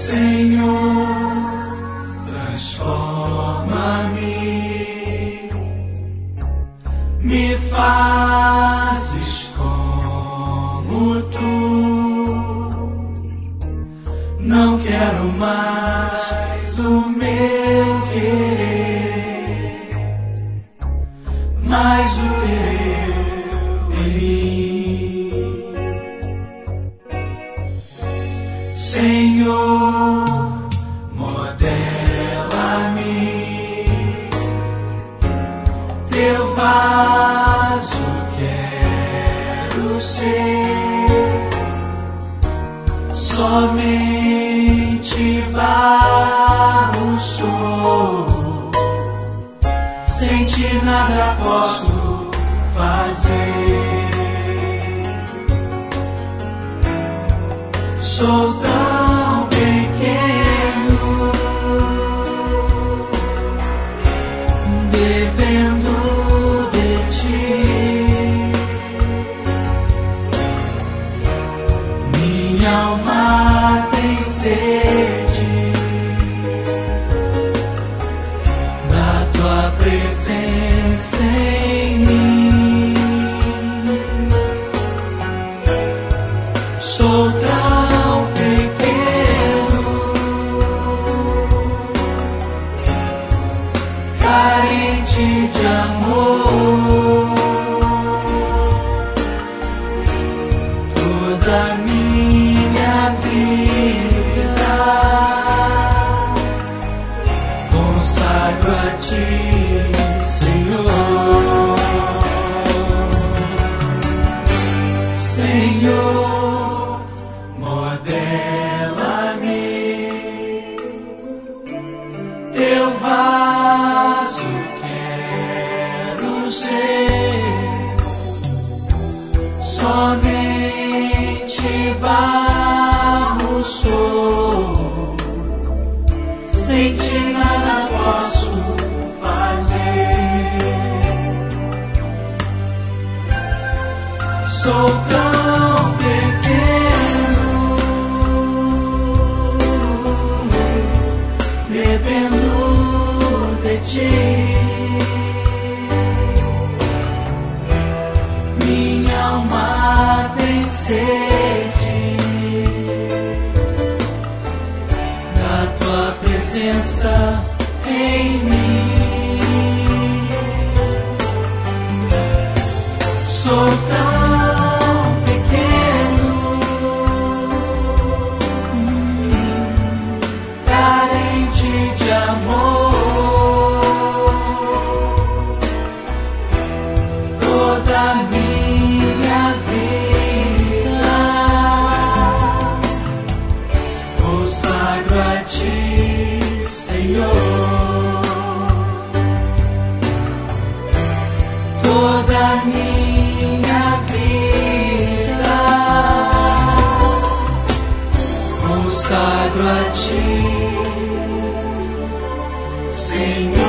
Senhor, transforma-me, me fazes como tu. Não quero mais o meu querer, mas o teu em mim. Senhor, modela-me, teu vaso quero ser, somente barro sou, sem ti nada posso fazer. Sou tão pequeno, dependo de ti. Minha alma tem sede da tua presença em mim. Sou tão pequeno, carente de amor. Toda minha vida consagro a ti, Senhor. Senhor, modela-me, teu vaso quero ser, somente barro sou, sem ti nada posso fazer. Sou tão pequeno, dependo de ti. Minha alma tem sede da tua presença em mim. Sou tão pequeno, carente de amor. Toda minha vida consagro a ti, Senhor. Toda minha vida consagro a ti, Senhor.